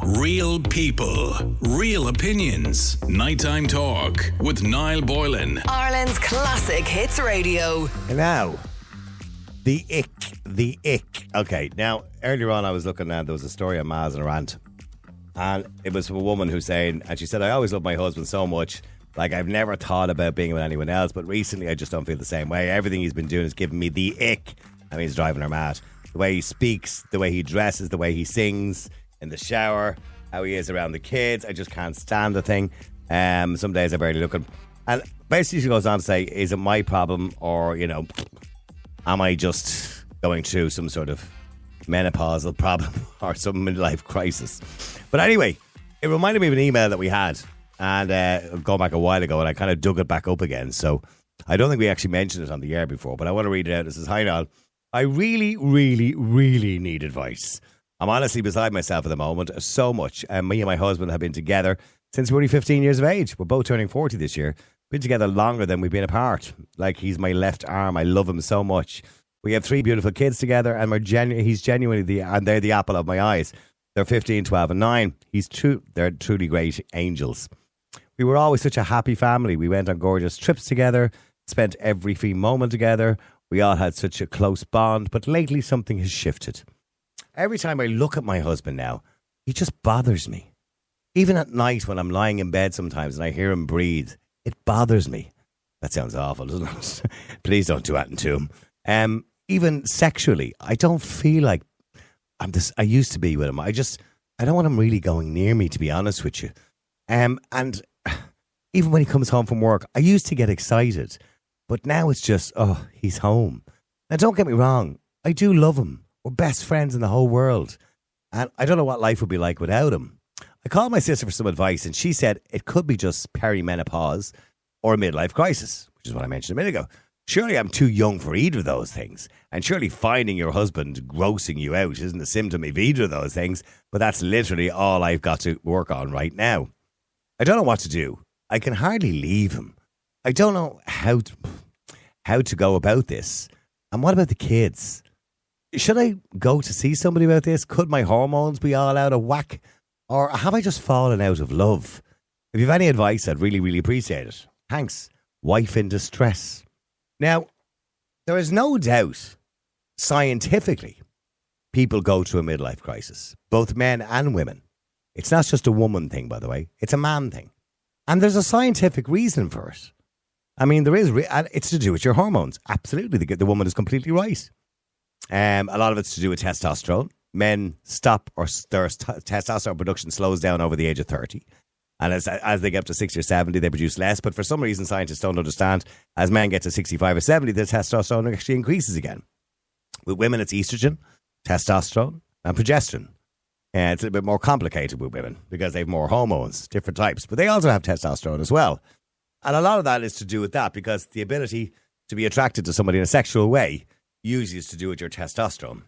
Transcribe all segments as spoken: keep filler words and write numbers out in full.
Real people, real opinions. Nighttime Talk with Niall Boylan. Ireland's classic hits radio. And now, the ick, the ick. Okay, now, earlier on I was looking at, there was a story on Maz and Rant. And it was a woman who's saying, and she said, I always love my husband so much. Like, I've never thought about being with anyone else, but recently I just don't feel the same way. Everything he's been doing is giving me the ick. I mean, he's driving her mad. The way he speaks, the way he dresses, the way he sings in the shower, how he is around the kids. I just can't stand the thing. Um, some days I barely look at him. And basically she goes on to say, is it my problem, or, you know, am I just going through some sort of menopausal problem or some midlife crisis? But anyway, it reminded me of an email that we had, and uh, going back a while ago, and I kind of dug it back up again. So I don't think we actually mentioned it on the air before, but I want to read it out. It says, hi Niall, I really, really, really need advice. I'm honestly beside myself at the moment, so much. And me and my husband have been together since we were fifteen years of age. We're both turning forty this year. Been together longer than we've been apart. Like, he's my left arm. I love him so much. We have three beautiful kids together, and we're genu- he's genuinely the, and they're the apple of my eyes. They're fifteen, twelve, and nine. He's true. They're truly great angels. We were always such a happy family. We went on gorgeous trips together, spent every free moment together. We all had such a close bond, but lately something has shifted. Every time I look at my husband now, he just bothers me. Even at night when I'm lying in bed sometimes and I hear him breathe, it bothers me. That sounds awful, doesn't it? Please don't do that to him. Um, even sexually, I don't feel like I'm this. I used to be with him. I just, I don't want him really going near me, to be honest with you. Um, and even when he comes home from work, I used to get excited. But now it's just, oh, he's home. Now, don't get me wrong. I do love him. We're best friends in the whole world. And I don't know what life would be like without him. I called my sister for some advice, and she said it could be just perimenopause or a midlife crisis, which is what I mentioned a minute ago. Surely I'm too young for either of those things. And surely finding your husband grossing you out isn't a symptom of either of those things. But that's literally all I've got to work on right now. I don't know what to do. I can hardly leave him. I don't know how to, how to go about this. And what about the kids? Should I go to see somebody about this? Could my hormones be all out of whack? Or have I just fallen out of love? If you have any advice, I'd really, really appreciate it. Thanks. Wife in distress. Now, there is no doubt, scientifically, people go through a midlife crisis. Both men and women. It's not just a woman thing, by the way. It's a man thing. And there's a scientific reason for it. I mean, there is. Re- and it's to do with your hormones. Absolutely. The, the woman is completely right. Um, a lot of it's to do with testosterone. Men stop, or their t- testosterone production slows down over the age of thirty. And as as they get up to sixty or seventy, they produce less. But for some reason, scientists don't understand, as men get to sixty-five or seventy, the testosterone actually increases again. With women, it's estrogen, testosterone, and progesterone. And it's a bit more complicated with women because they have more hormones, different types. But they also have testosterone as well. And a lot of that is to do with that, because the ability to be attracted to somebody in a sexual way usually is to do with your testosterone.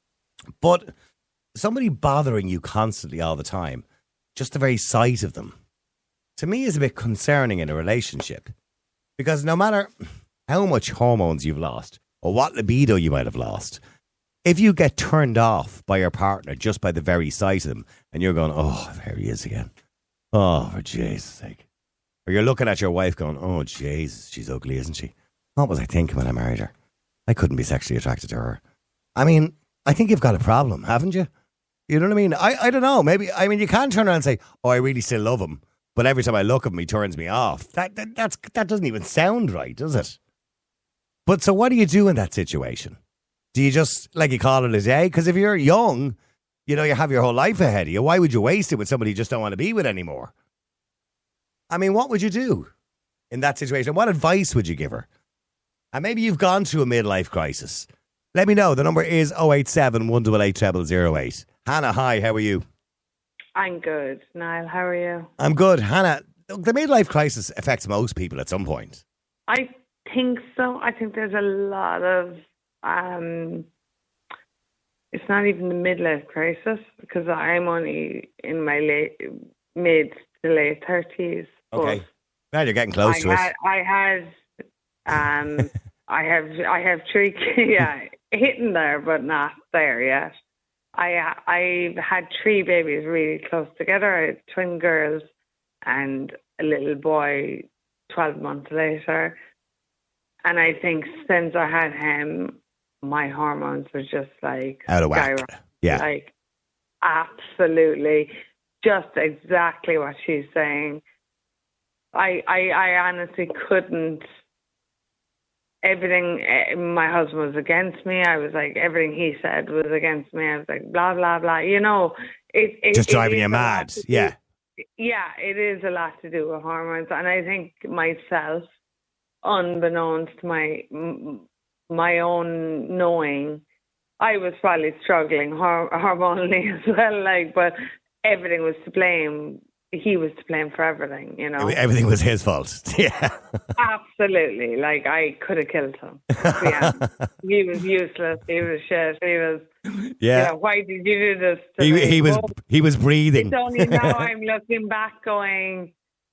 But somebody bothering you constantly all the time, just the very sight of them, to me is a bit concerning in a relationship. Because no matter how much hormones you've lost or what libido you might have lost, if you get turned off by your partner just by the very sight of them, and you're going, oh, there he is again. Oh, for Jesus' sake. Or you're looking at your wife going, oh, Jesus, she's ugly, isn't she? What was I thinking when I married her? I couldn't be sexually attracted to her. I mean, I think you've got a problem, haven't you? You know what I mean? I, I don't know. Maybe, I mean, you can't turn around and say, oh, I really still love him, but every time I look at him, he turns me off. That, that, that's, that doesn't even sound right, does it? But so what do you do in that situation? Do you just, like, you call it a day? Because if you're young, you know, you have your whole life ahead of you. Why would you waste it with somebody you just don't want to be with anymore? I mean, what would you do in that situation? What advice would you give her? And maybe you've gone through a midlife crisis. Let me know. The number is oh eight seven, one eight eight, zero zero zero eight. Hannah, hi, how are you? I'm good. Niall, how are you? I'm good. Hannah, the midlife crisis affects most people at some point. I think so. I think there's a lot of, um, it's not even the midlife crisis, because I'm only in my late, mid to late thirties. Okay. Well, you're getting close I to had, it. I had, um, I have, I have three, yeah, hitting there, but not there yet. I I've had three babies really close together. I had twin girls and a little boy twelve months later. And I think since I had him, my hormones were just like out of whack. Yeah. Like absolutely just exactly what she's saying. I, I, I honestly couldn't. Everything, my husband was against me. I was like, everything he said was against me. I was like, blah, blah, blah. You know, it, it just driving it you mad. Yeah. Do, yeah, it is a lot to do with hormones. And I think myself, unbeknownst to my, my own knowing, I was probably struggling hor- hormonally as well. Like, but everything was to blame. He was to blame for everything, you know. Everything was his fault. Yeah. Absolutely. Like, I could have killed him. Yeah. He was useless. He was shit. He was, yeah. You know, why did you do this to he, me? he was, he was breathing. It's only now I'm looking back going,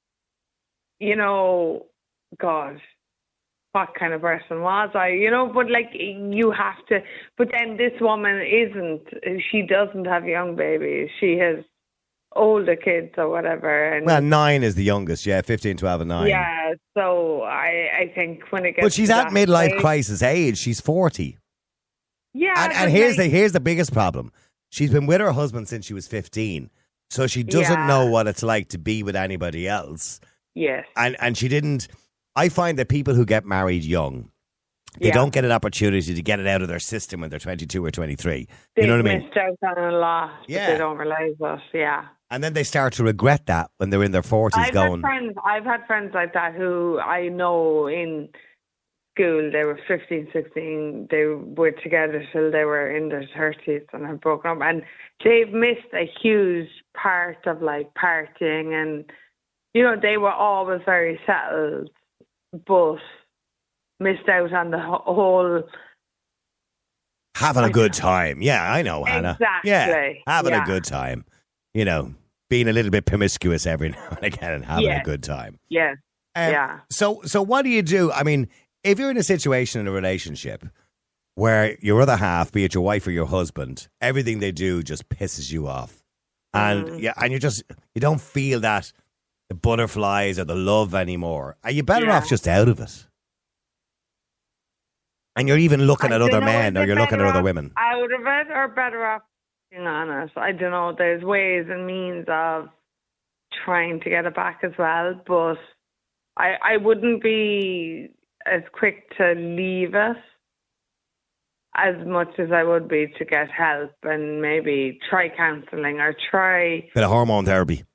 you know, God, what kind of person was I? You know, but like, you have to, but then this woman isn't, she doesn't have young babies. She has older kids or whatever. And well, nine is the youngest, yeah, fifteen, twelve and nine. Yeah, so I, I think when it gets But she's to at that midlife stage, crisis age. She's forty. Yeah. And, and but here's like, the here's the biggest problem. She's been with her husband since she was fifteen. So she doesn't Yeah. know what it's like to be with anybody else. Yes. And and she didn't. I find that people who get married young, they Yeah. don't get an opportunity to get it out of their system when they're twenty-two or twenty-three. They've You know what I mean? missed out on a lot, but Yeah. they don't realise that, yeah. And then they start to regret that when they're in their forties I've going, had friends. I've had friends like that who I know in school. They were fifteen, sixteen. They were together till they were in their thirties and have broken up. And they've missed a huge part of like partying, and you know they were always very settled, but missed out on the ho- whole. having a good time. Yeah, I know, Hannah. Exactly. Yeah, having Yeah. a good time. You know, being a little bit promiscuous every now and again and having Yes. a good time. Yes. Um, Yeah. So, so what do you do? I mean, if you're in a situation in a relationship where your other half, be it your wife or your husband, everything they do just pisses you off, and Mm. yeah, and you just you don't feel that the butterflies or the love anymore, are you better Yeah. off just out of it? And you're even looking I at other don't know, men, is or it you're looking at better other off women. out of it, or better off being honest? I don't know. There's ways and means of trying to get it back as well, but I I wouldn't be as quick to leave it as much as I would be to get help and maybe try counselling or try. Bit of hormone therapy.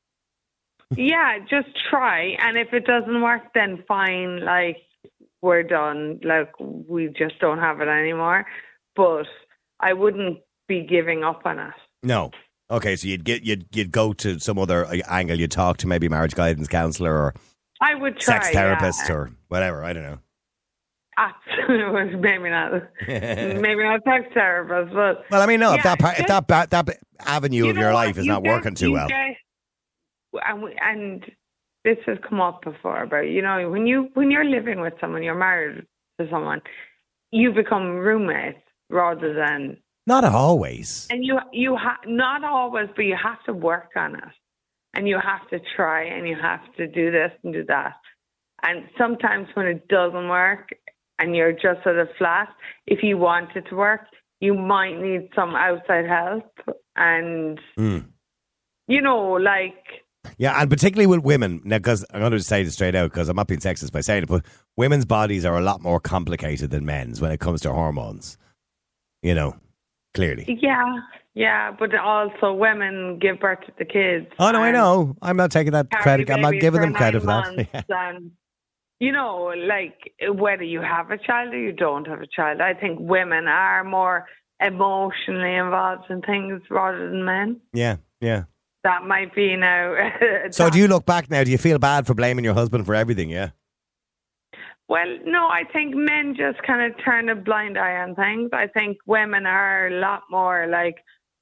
Yeah, just try, and if it doesn't work, then fine. Like, we're done. Like, we just don't have it anymore. But I wouldn't be giving up on it. No. Okay, so you'd get you'd you'd go to some other uh, angle. You'd talk to maybe marriage guidance counsellor or I would try. sex therapist yeah. or whatever. I don't know. Absolutely, maybe not. Maybe not sex therapist, but Well, I mean, no. if Yeah, that part, if just- that ba- that avenue you of know your what? life is You not get- working too you well, get- and, we- and this has come up before, but you know, when you when you're living with someone, you're married to someone, you become roommates rather than. not always. And you you ha- not always, but you have to work on it, and you have to try, and you have to do this and do that. And sometimes when it doesn't work, and you're just at a flat, if you want it to work, you might need some outside help, and Mm. you know, like. Yeah, and particularly with women, now, because I'm going to say it straight out, because I'm not being sexist by saying it, but women's bodies are a lot more complicated than men's when it comes to hormones. You know, clearly. Yeah, yeah, but also women give birth to the kids. Oh no, I and know. I'm not taking that carry credit. I'm not babies giving for them credit for nine that. months and, you know, like whether you have a child or you don't have a child, I think women are more emotionally involved in things rather than men. Yeah, yeah. That might be now. So do you look back now? Do you feel bad for blaming your husband for everything? Yeah. Well, no, I think men just kind of turn a blind eye on things. I think women are a lot more like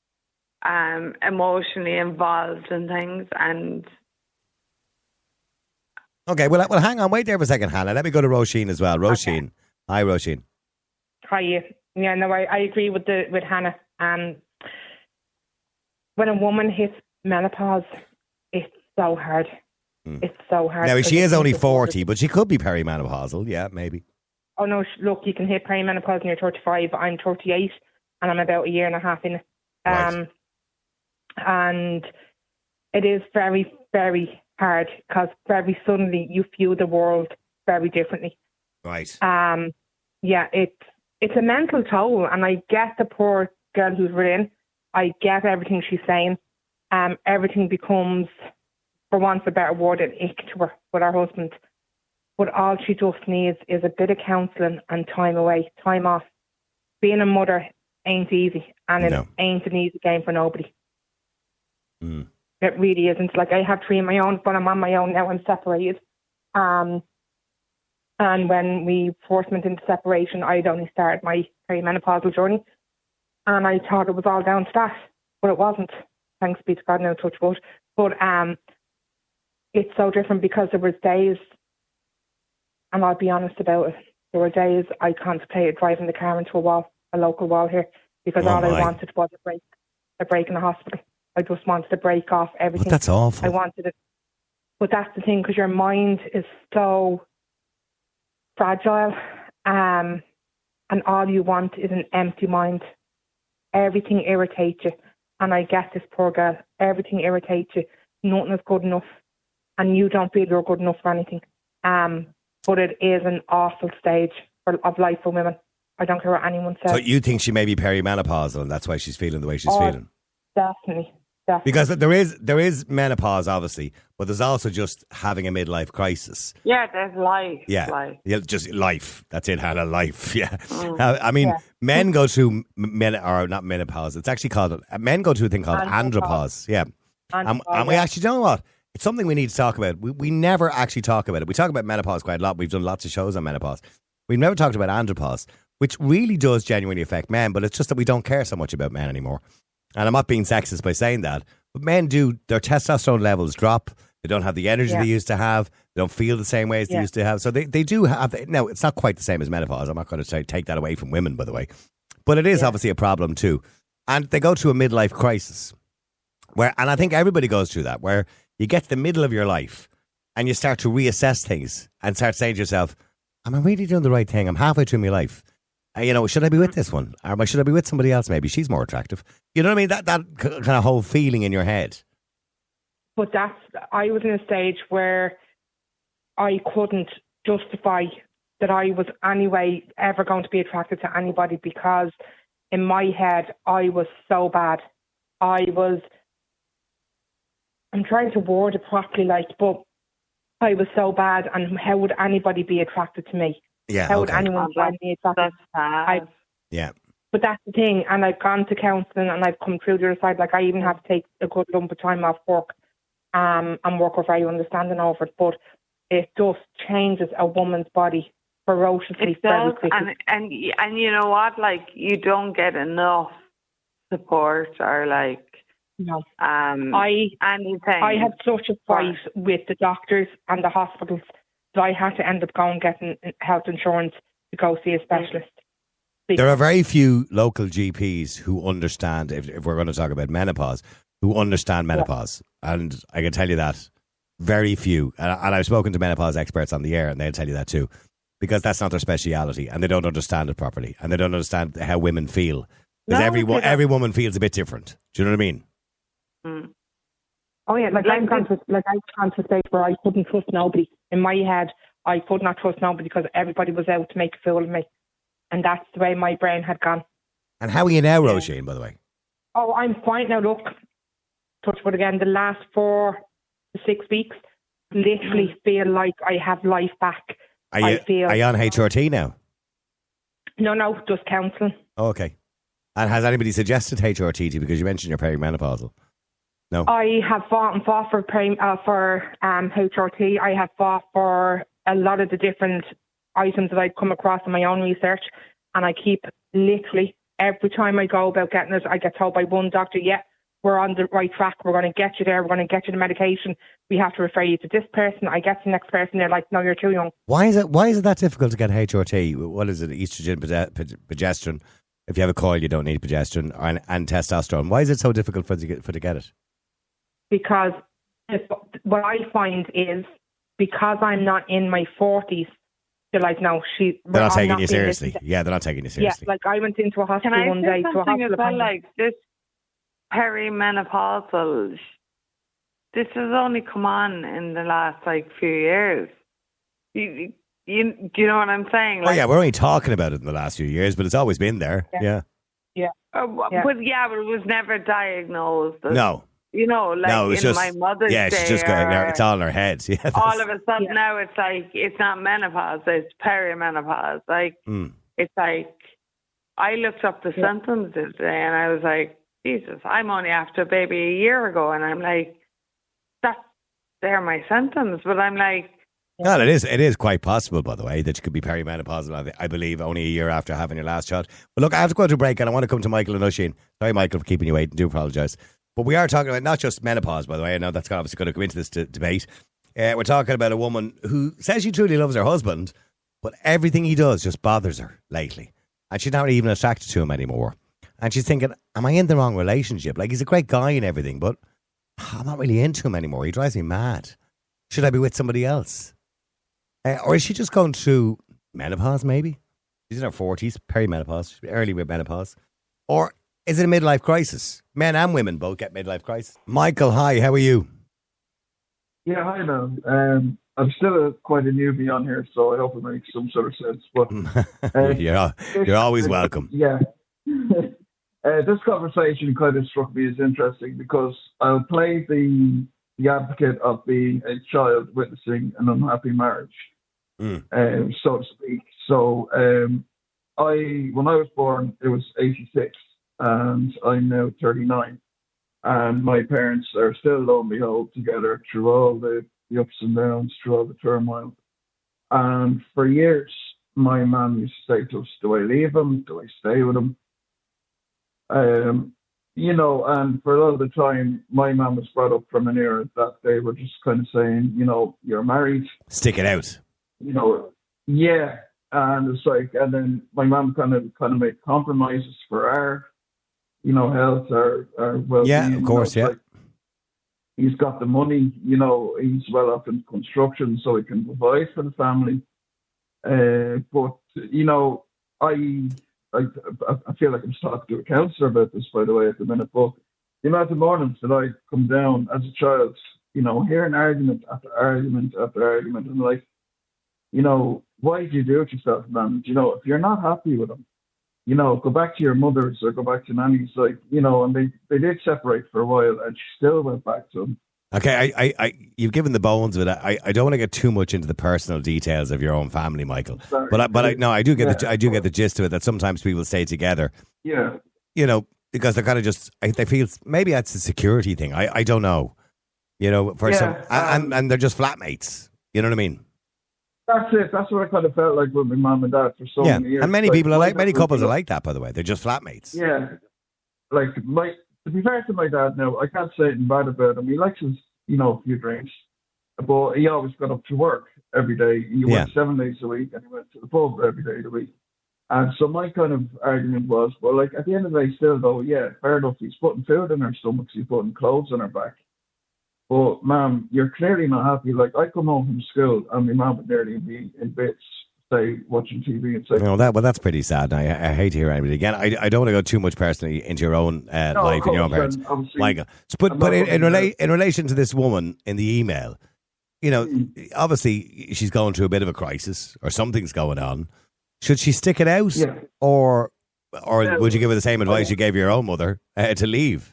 um, emotionally involved in things. And Okay, well, well, hang on. Wait there for a second, Hannah. Let me go to Roisin as well. Roisin. Hi, Roisin. Hi, yeah, yeah, no, I, I agree with the with Hannah. Um, when a woman hits menopause, it's so hard. Mm. It's so hard. Now, she is only forty, but she could be perimenopausal. Yeah, maybe. Oh, no, look, you can hit perimenopause when you're thirty-five. I'm thirty-eight, and I'm about a year and a half in it. Um, right. And it is very, very hard because very suddenly you view the world very differently. Right. Um. Yeah, it's it's a mental toll, and I get the poor girl who's written. I get everything she's saying. Um, everything becomes, for want of a better word, an ick to her with her husband. But all she just needs is a bit of counselling and time away, time off. Being a mother ain't easy, and it no. ain't an easy game for nobody. Mm. It really isn't. Like, I have three of my own, but I'm on my own now. I'm separated. Um, and when we first went into separation, I'd only started my perimenopausal journey, and I thought it was all down to that, but it wasn't. Thanks be to God, no touch wood. But um, it's so different because there was days, and I'll be honest about it, there were days I contemplated driving the car into a wall, a local wall here, because oh all my. I wanted was a break, a break in the hospital. I just wanted to break off everything. But that's awful. I wanted it. But that's the thing, because your mind is so fragile, um, and all you want is an empty mind. Everything irritates you. And I get this poor girl. Everything irritates you. Nothing is good enough. And you don't feel you're good enough for anything. Um, but it is an awful stage for, of life for women. I don't care what anyone says. So you think she may be perimenopausal and that's why she's feeling the way she's oh, feeling? Definitely. Definitely. Because there is there is menopause, obviously, but there's also just having a midlife crisis. Yeah, there's life. Yeah, life. yeah, just life. That's it. Had a life. Yeah, mm. uh, I mean, yeah. men go through men or not menopause. It's actually called men go through a thing called andropause. andropause. Yeah, andropause, and, and we yeah. actually, you know what? It's something we need to talk about. We we never actually talk about it. We talk about menopause quite a lot. We've done lots of shows on menopause. We've never talked about andropause, which really does genuinely affect men. But it's just that we don't care so much about men anymore. And I'm not being sexist by saying that. But men do, their testosterone levels drop. They don't have the energy yeah. they used to have. They don't feel the same way as yeah. they used to have. So they, they do have, now it's not quite the same as menopause. I'm not going to say take that away from women, by the way. But it is yeah. obviously a problem too. And they go through a midlife crisis. Where, and I think everybody goes through that, where you get to the middle of your life and you start to reassess things and start saying to yourself, am I really doing the right thing? I'm halfway through my life. You know, should I be with this one? Or should I be with somebody else? Maybe she's more attractive. You know what I mean? That that kind of whole feeling in your head. But that's, I was in a stage where I couldn't justify that I was anyway ever going to be attracted to anybody, because in my head, I was so bad. I was, I'm trying to word it properly, like, but I was so bad, and how would anybody be attracted to me? Yeah, How okay. would anyone find me attractive? I, yeah. But that's the thing, and I've gone to counselling and I've come through the other side. Like, I even had to take a good lump of time off work, um, and work with very understanding over it. But it just changes a woman's body ferociously. It does, and, and and you know what? Like, you don't get enough support or like no. Um, I anything. I had such a fight with the doctors and the hospitals. So I had to end up going getting health insurance to go see a specialist. There are very few local G Ps who understand, if, if we're going to talk about menopause, who understand menopause. Yeah. And I can tell you that, very few. And, and I've spoken to menopause experts on the air, and they'll tell you that too. Because that's not their speciality, and they don't understand it properly. And they don't understand how women feel. Because no, every, every woman feels a bit different. Do you know what I mean? Mm. Oh yeah, like I'm conscious, like I'm conscious stage where I couldn't trust nobody. In my head, I could not trust nobody because everybody was out to make a fool of me, and that's the way my brain had gone. And how are you now, Roisin, by the way? Oh, I'm fine now. Look, touch wood again. The last four to six weeks, literally feel like I have life back. Are you, I feel, are you on H R T now? No, no, just counselling. Oh, okay. And has anybody suggested H R T to you, because you mentioned you're perimenopausal? No. I have fought and fought for uh, for um, H R T. I have fought for a lot of the different items that I've come across in my own research, and I keep literally every time I go about getting it, I get told by one doctor, yeah, we're on the right track, we're going to get you there, we're going to get you the medication, we have to refer you to this person. I get to the next person, they're like, no, you're too young. Why is it, why is it that difficult to get H R T? What is it, estrogen, progesterone? If you have a coil, you don't need progesterone and, and testosterone. Why is it so difficult for to get, for to get it? Because if, what I find is because I'm not in my forties, they're like, no, she. They're not I'm taking not you being seriously. listened to. Yeah, they're not taking you seriously. Yeah, like I went into a Can hospital I one say day to a something hospital as well? appointment. Like this perimenopausal, this has only come on in the last like few years. You, you, do you know what I'm saying? Oh, yeah, we're only talking about it in the last few years, but it's always been there. Yeah. Yeah. Uh, Yeah. But yeah, but it was never diagnosed. As, No. You know, like no, it's in just, my mother's yeah, day. she's just going, or it's all in her head. Yeah, that's- all of a sudden Yeah. now it's like, it's not menopause, it's perimenopause. Like, Mm. it's like, I looked up the Yeah. symptoms this day and I was like, Jesus, I'm only after a baby a year ago. And I'm like, that's, they're my symptoms. But I'm like, No, it is. It is quite possible, by the way, that you could be perimenopausal. I, I believe only a year after having your last child. But look, I have to go to a break, and I want to come to Michael and Oisin. Sorry, Michael, for keeping you waiting. Do apologise. But we are talking about not just menopause, by the way. I know that's obviously going to come into this d- debate. Uh, we're talking about a woman who says she truly loves her husband, but everything he does just bothers her lately, and she's not even attracted to him anymore. And she's thinking, "Am I in the wrong relationship? Like, he's a great guy and everything, but I'm not really into him anymore. He drives me mad. Should I be with somebody else?" Uh, or is she just going through menopause, maybe? She's in her forties, perimenopause, early menopause. Or is it a midlife crisis? Men and women both get midlife crisis. Michael, hi, how are you? Yeah, hi now. Um, I'm still a, quite a newbie on here, so I hope it makes some sort of sense. But uh, you're, al- you're always welcome. Yeah. uh, this conversation kind of struck me as interesting because I'll play the the advocate of being a child witnessing an unhappy marriage, Mm. um, so to speak. So um, I, when I was born, it was eighty-six, and I'm now thirty-nine. And my parents are still, lo and behold, together through all the, the ups and downs, through all the turmoil. And for years, my mum used to say to us, do I leave him? Do I stay with him? Um, you know, and for a lot of the time, my mum was brought up from an era that they were just kind of saying, you know, you're married. Stick it out. You know, yeah. And it's like, and then my mum kind of kind of made compromises for our, you know, health, our, our well-being. Yeah, of course, you know, yeah. like, he's got the money, you know, he's well up in construction, so he can provide for the family. Uh, but, you know, I, I I feel like I'm talking to a counsellor about this, by the way, at the minute. But the amount of mornings that I come down as a child, you know, hearing argument after argument after argument, and like, you know, why did you do it yourself, man? You know, if you're not happy with him, you know, go back to your mother's or go back to nanny's, like, you know, and they, they did separate for a while, and she still went back to him. Okay, I, I, I, you've given the bones of it. I, I don't want to get too much into the personal details of your own family, Michael. Sorry. But I, but I, no, I do get Yeah, the, I do get the gist of it. That sometimes people stay together, Yeah. you know, because they're kind of just, I- they feel maybe that's a security thing. I, I don't know, you know, for Yeah, some, um, and and they're just flatmates. You know what I mean? That's it. That's what I kind of felt like with my mum and dad for so Yeah, many years. and many people are my like, many dad couples was- are like that. By the way, they're just flatmates. Yeah. Like, my, to be fair to my dad now, I can't say anything bad about him. He likes his, you know, a few drinks, but he always got up to work every day. He Yeah. went seven days a week, and he went to the pub every day of the week. And so my kind of argument was, well, like, at the end of the day, still though, yeah, fair enough, he's putting food in our stomachs, he's putting clothes on our back. But, ma'am, you're clearly not happy. Like, I come home from school, and my mum would nearly be in bits, say, watching T V and say, No, that well, that's pretty sad. I, I hate to hear anybody again. I, I don't want to go too much personally into your own uh, No, of life and your own course, parents, and obviously, Michael. So, but I'm but not in, in, looking rela- to- in relation to this woman in the email, you know, Mm. obviously she's going through a bit of a crisis or something's going on. Should she stick it out, Yeah. or or Yeah. would you give her the same advice Oh. you gave your own mother uh, to leave?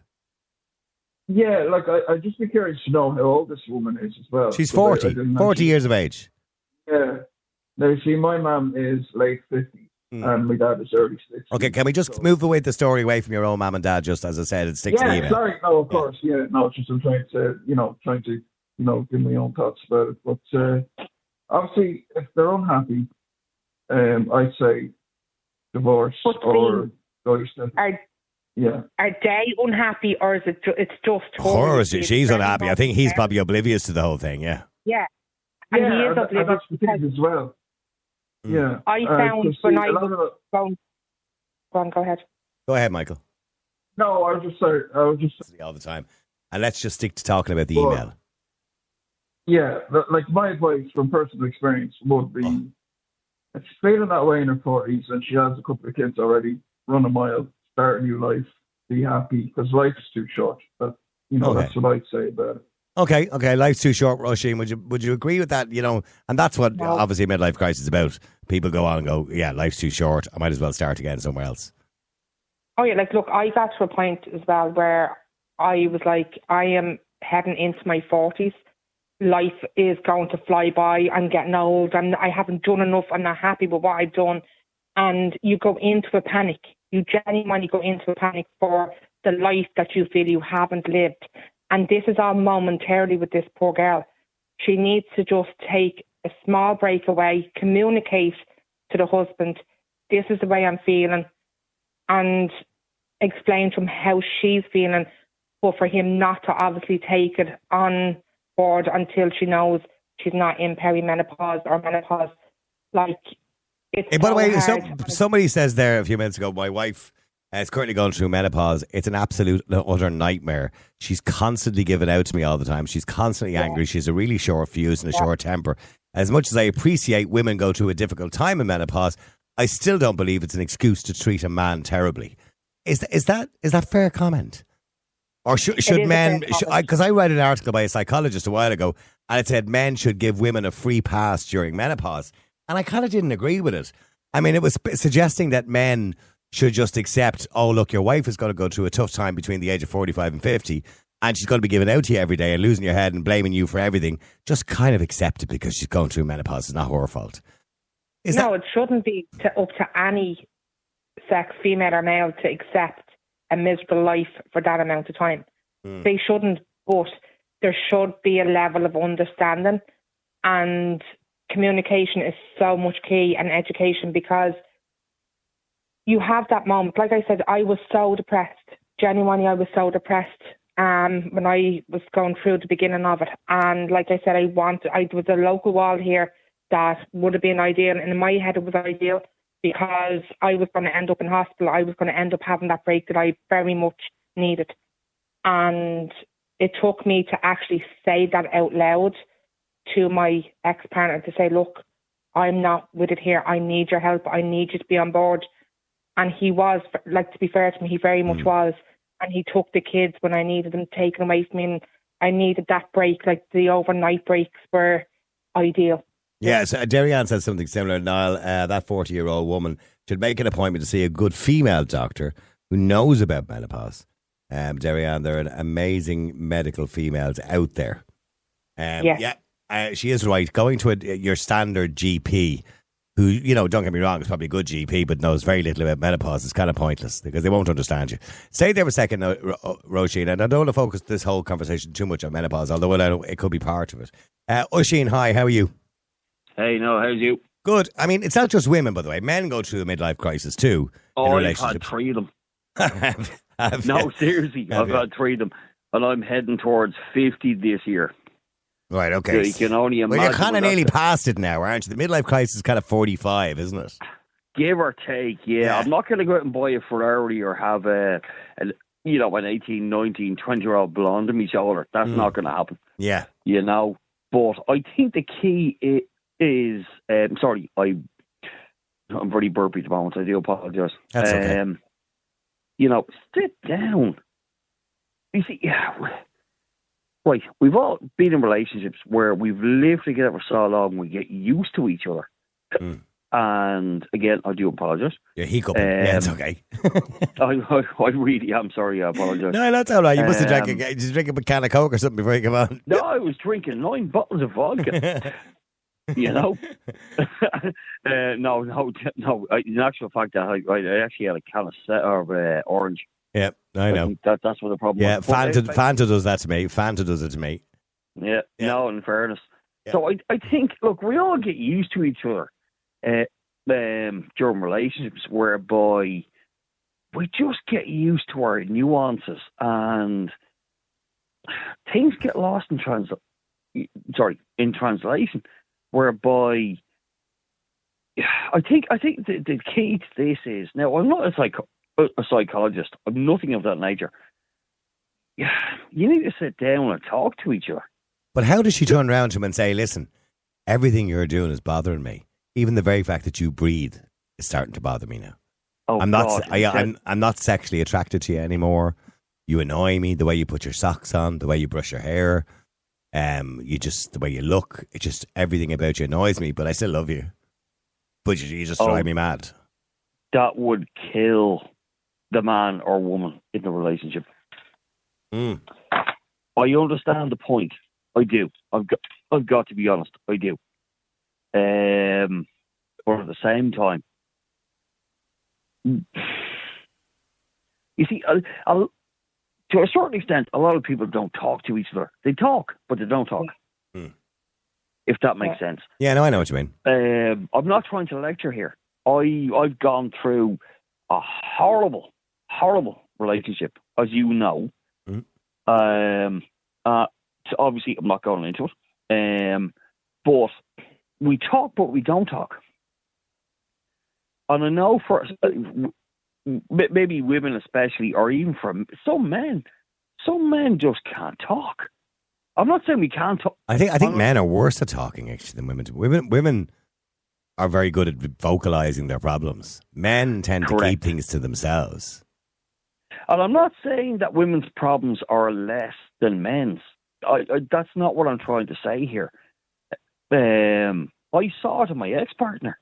yeah, like, I, I'd just be curious to know how old this woman is as well. She's Because I- I forty, didn't forty mention- years of age. Yeah. Now, see, my mum is late fifties, Mm. and my dad is early sixties. Okay, can we just So- move away the story away from your own mum and dad, just as I said, and stick to the Yeah, email? sorry, no, of course, yeah, no, it's just I'm trying to, you know, trying to, you know, give my own thoughts about it. But uh, obviously, if they're unhappy, um, I'd say divorce But or go your step. Are, Yeah. are they unhappy, or is it ju- it's just her? Her, It's she's very unhappy. I much think he's there. probably oblivious to the whole thing. Yeah. Yeah. And yeah, he is and, and oblivious that's the because thing as well. Mm. Yeah. I Uh, found 'cause when see, I a lot was of it- going, Go on, go ahead. Go ahead, Michael. No, I was just sorry. I was just All the time. And let's just stick to talking about the Well, email. yeah. th- Like my advice from personal experience would be, Oh. if she's feeling that way in her forties and she has a couple of kids already, run a mile, start a new life, be happy, because life is too short. But you know, Okay. that's what I'd say about it. Okay, okay, life's too short, Roisin. Would you would you agree with that? You know, and that's what No. obviously midlife crisis is about. People go on and go, yeah, life's too short. I might as well start again somewhere else. Oh yeah, like look, I got to a point as well where I was like, I am heading into my forties. Life is going to fly by. I'm getting old, and I haven't done enough. I'm not happy with what I've done, and you go into a panic. You genuinely go into a panic for the life that you feel you haven't lived, and this is all momentarily with this poor girl. She needs to just take a small break away, communicate to the husband, this is the way I'm feeling, and explain to him how she's feeling, but for him not to obviously take it on board until she knows she's not in perimenopause or menopause. Like, it's Hey, by the so way, hard. some, somebody says there a few minutes ago, my wife uh, is currently going through menopause. It's an absolute utter nightmare. She's constantly giving out to me all the time. She's constantly angry. She's a really short fuse and a short temper. As much as I appreciate women go through a difficult time in menopause, I still don't believe it's an excuse to treat a man terribly. Is is that is that fair comment? Or should, should is a men, fair because comment. I, I read an article by a psychologist a while ago, and it said men should give women a free pass during menopause. And I kind of didn't agree with it. I mean, it was sp- suggesting that men should just accept, oh, look, your wife is going to go through a tough time between the age of forty-five and fifty, and she's going to be giving out to you every day and losing your head and blaming you for everything. Just kind of accept it because she's going through menopause. It's not her fault. Is no, that, it shouldn't be to, up to any sex, female or male, to accept a miserable life for that amount of time. Hmm. They shouldn't, but there should be a level of understanding, and communication is so much key, and education, because you have that moment. Like I said, I was so depressed. Genuinely, I was so depressed um, when I was going through the beginning of it. And like I said, I wanted, I there was a local wall here that would have been ideal. And in my head, it was ideal because I was going to end up in hospital. I was going to end up having that break that I very much needed. And it took me to actually say that out loud to my ex-partner, to say, look, I'm not with it here. I need your help. I need you to be on board. And he was, like, to be fair to me, he very much Mm. was. And he took the kids when I needed them taken away from me. And I needed that break. Like, the overnight breaks were ideal. yeah, so Derry-Ann said something similar. Niall, uh, that forty-year-old woman should make an appointment to see a good female doctor who knows about menopause. Um, Derry-Ann, there are amazing medical females out there. Um, Yes. Yeah, uh, she is right. Going to a, your standard G P, who, you know, don't get me wrong, is probably a good G P, but knows very little about menopause, is kind of pointless because they won't understand you. Stay there for a second, uh, Ro- Roisin, and I don't want to focus this whole conversation too much on menopause, although I know it could be part of it. Uh, Oisin, hi, how are you? Hey, no, how's you? Good. I mean, it's not just women, by the way. Men go through a midlife crisis too. Oh, in I've had relationships. three of them. Have- have No, you? seriously, Have I've you? had three of them. And I'm heading towards fifty this year. Right, So okay. you can only imagine. Well, you're kind of what nearly that's- past it now, aren't you? The midlife crisis is kind of forty-five, isn't it? Give or take, yeah. Yeah. I'm not going to go out and buy a Ferrari or have a, a you know, an eighteen, nineteen, twenty-year-old blonde on my shoulder. That's Mm. not going to happen, Yeah. you know. But I think the key i- is, um, sorry, I, I'm very burpy at the moment. I do apologise. That's okay. Um, you know, sit down. You see, yeah, right, we've all been in relationships where we've lived together for so long, we get used to each other. Mm. And again, I do apologise. You're hiccuping. yeah, it's Um, okay. I, I, I really am sorry. I apologise. No, that's all right. You must have drank Um, a, did you drink a can of Coke or something before you come on. No, I was drinking nine bottles of vodka. You know, uh, no, no, no. I- In actual fact, I, I actually had a can of set of uh, orange. Yeah, I know. think that that's what the problem Yeah, was. But, Fanta, uh, Fanta does that to me. Fanta does it to me. Yeah, Yeah. no, in fairness. Yeah. So I, I think, look, we all get used to each other uh, um, during relationships, whereby we just get used to our nuances and things get lost in trans. Sorry, in translation, whereby I think I think the, the key to this is, now I'm not a, psycho, a psychologist. I'm nothing of that nature. Yeah, you need to sit down and talk to each other. But how does she turn around to him and say, listen, everything you're doing is bothering me. Even the very fact that you breathe is starting to bother me now. Oh, I'm not God, I, I'm, I'm not sexually attracted to you anymore. You annoy me, the way you put your socks on, the way you brush your hair, um, you just the way you look. It just, everything about you annoys me, but I still love you. But you, you just oh, drive me mad. That would kill the man or woman in the relationship. Mm. I understand the point. I do. I've got, I've got to be honest. I do. Um, but at the same time, you see, I'll, I'll, to a certain extent, a lot of people don't talk to each other. They talk, but they don't talk. Mm. If that makes sense. Yeah, no, I know what you mean. Um, I'm not trying to lecture here. I, I've gone through a horrible, horrible relationship, as you know. Mm. Um, uh, so obviously, I'm not going into it. Um, but we talk, but we don't talk. And I know for uh, maybe women especially, or even for some men, some men just can't talk. I'm not saying we can't talk. I think I think men are worse at talking actually than women. Women women are very good at vocalizing their problems. Men tend Correct. to keep things to themselves. And I'm not saying that women's problems are less than men's. I, I, that's not what I'm trying to say here. Um, I saw it in my ex-partner,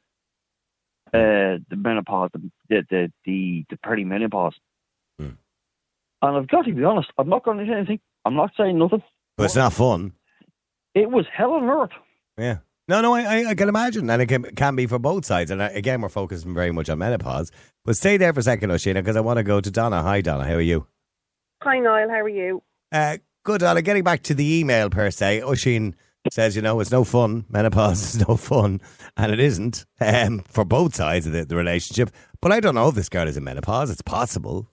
uh, the menopause, the the the, the perimenopause. Hmm. And I've got to be honest, I'm not going to say anything. I'm not saying nothing. But it's not fun. It was hell on earth. Yeah. No, no, I, I, I can imagine. And it can, can be for both sides. And I, again, we're focusing very much on menopause. But stay there for a second, Oisin, because I want to go to Donna. Hi, Donna. How are you? Hi, Niall. How are you? Uh, good, Donna. Getting back to the email per se, Oisin says, you know, it's no fun. Menopause is no fun. And it isn't um, for both sides of the, the relationship. But I don't know if this girl is in menopause. It's possible.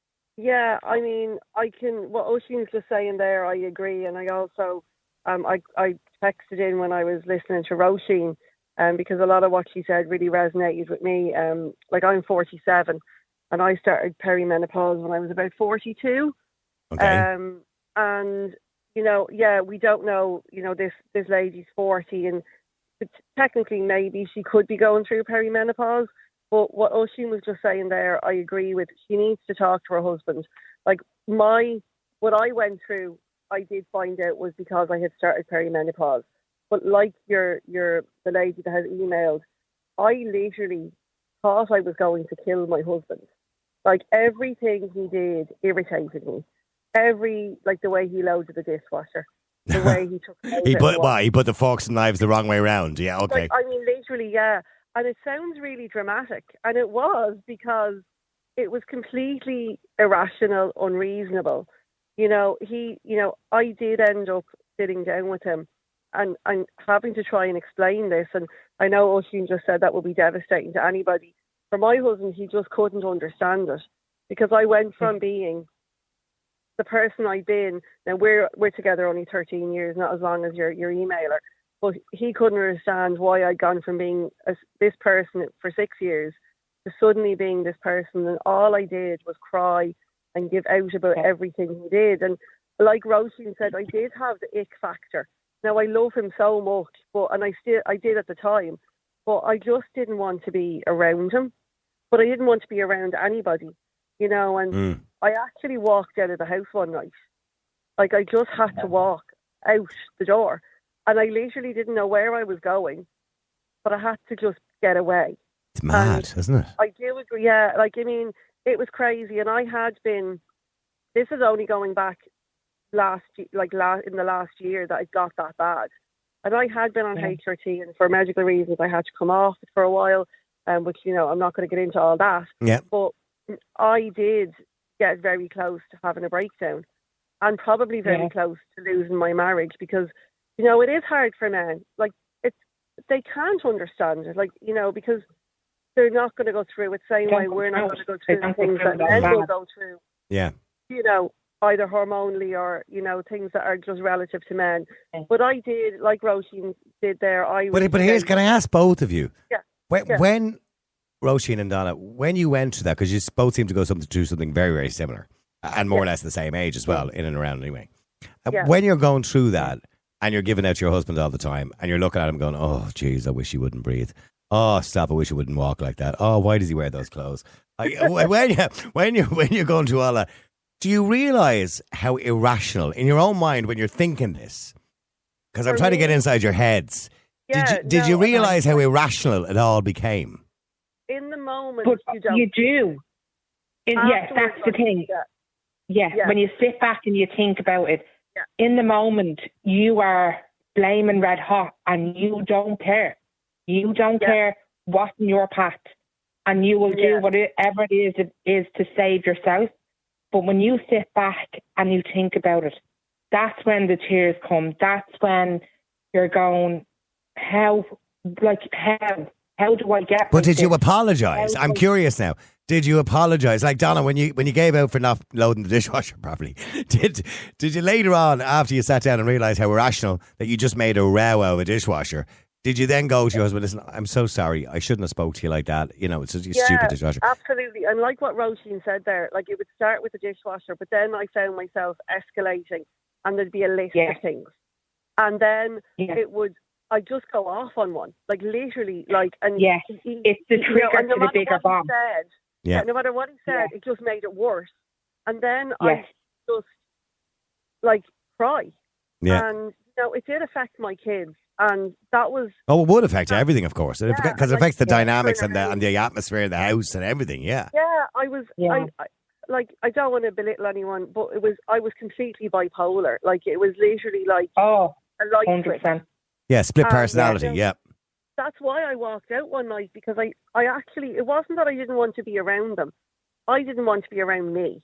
Yeah, I mean, I can, what Oisin's just saying there, I agree. And I also, um, I, I texted in when I was listening to Roisin, um, because a lot of what she said really resonated with me. Um, like, I'm forty-seven, and I started perimenopause when I was about forty-two. Okay. Um, and, you know, yeah, we don't know, you know, this, this lady's forty, and technically maybe she could be going through perimenopause. But what Oisin was just saying there, I agree with. She needs to talk to her husband. Like, my, what I went through, I did find out was because I had started perimenopause. But like your, your, the lady that has emailed, I literally thought I was going to kill my husband. Like, everything he did irritated me. Every, like the way he loaded the dishwasher, the way he took he put what? He put the forks and knives the wrong way around. Yeah, okay. Like, I mean, literally, yeah. And it sounds really dramatic, and it was, because it was completely irrational, unreasonable. You know, he, you know, I did end up sitting down with him and, and having to try and explain this. And I know Oisin just said that would be devastating to anybody. For my husband, he just couldn't understand it, because I went from being the person I've been. Now we're we're together only thirteen years, not as long as your your emailer. But he couldn't understand why I'd gone from being a, this person for six years to suddenly being this person. And all I did was cry and give out about everything he did. And like Roisin said, I did have the ick factor. Now, I love him so much, but and I still I did at the time, but I just didn't want to be around him. But I didn't want to be around anybody, you know. And mm. I actually walked out of the house one night. Like, I just had to walk out the door. And I literally didn't know where I was going, but I had to just get away. It's mad, and isn't it? I do agree, yeah. Like, I mean, it was crazy. And I had been, this is only going back last, like last, in the last year that it got that bad. And I had been on yeah. H R T, and for medical reasons, I had to come off it for a while, um, which, you know, I'm not going to get into all that. Yeah. But I did get very close to having a breakdown, and probably very yeah. close to losing my marriage, because, you know, it is hard for men. Like, it's, they can't understand it. Like, you know, because they're not going to go through it the same way we're not going to go through the things that men will go through. Yeah. You know, either hormonally or, you know, things that are just relative to men. But I did, like Roisin did there, I But, but here's, can I ask both of you? Yeah. When, Yeah. when Roisin and Donna, when you went through that, because you both seem to go something through something very, very similar, and more or less the same age as well, in and around anyway. Uh, Yeah. When you're going through that, and you're giving out to your husband all the time, and you're looking at him going, "Oh, geez, I wish he wouldn't breathe. Oh, stop! I wish he wouldn't walk like that. Oh, why does he wear those clothes?" I, when you when you when you're going through all that, do you realise how irrational in your own mind when you're thinking this? Because I'm For trying to me- get inside your heads. Yeah, did you, did no, you and I- realise how irrational it all became? In the moment, But you don't. you do. In, yes, Afterwards, that's the thing. Yeah. Yeah, Yeah. when you sit back and you think about it, Yeah. in the moment, you are blaming red hot and you don't care. You don't Yeah. care what's in your path and you will Yeah. do whatever it is it is to save yourself. But when you sit back and you think about it, that's when the tears come. That's when you're going, how, like, how? How do I get But did you myself? apologise? How I'm do I- curious now. Did you apologise? Like Donna, when you when you gave out for not loading the dishwasher properly, did did you later on, after you sat down and realised how irrational that you just made a row out of a dishwasher, did you then go to your husband, "Listen, I'm so sorry, I shouldn't have spoke to you like that. You know, it's just a Yeah, stupid dishwasher." absolutely. And like what Roisin said there, like it would start with the dishwasher, but then I found myself escalating and there'd be a list Yeah. of things. And then Yeah. it would, I'd just go off on one, like literally, like, and Yes, he- it's the you know, trigger and no to the matter bigger what bomb. He said, Yeah. no matter what he said, Yeah. it just made it worse. And then Yes. I just, like, cry. Yeah. And, you know, it did affect my kids. And that was, Oh, it would affect everything, of course, because Yeah, it like, affects the yeah, dynamics and the turn and the atmosphere of the house and everything. Yeah. yeah, I was, Yeah. I, I, like, I don't want to belittle anyone, but it was, I was completely bipolar. Like, it was literally like Oh, a light one hundred switch. percent. Yeah. Split Um, personality. yeah. Yeah. That's why I walked out one night, because I, I actually, it wasn't that I didn't want to be around them. I didn't want to be around me.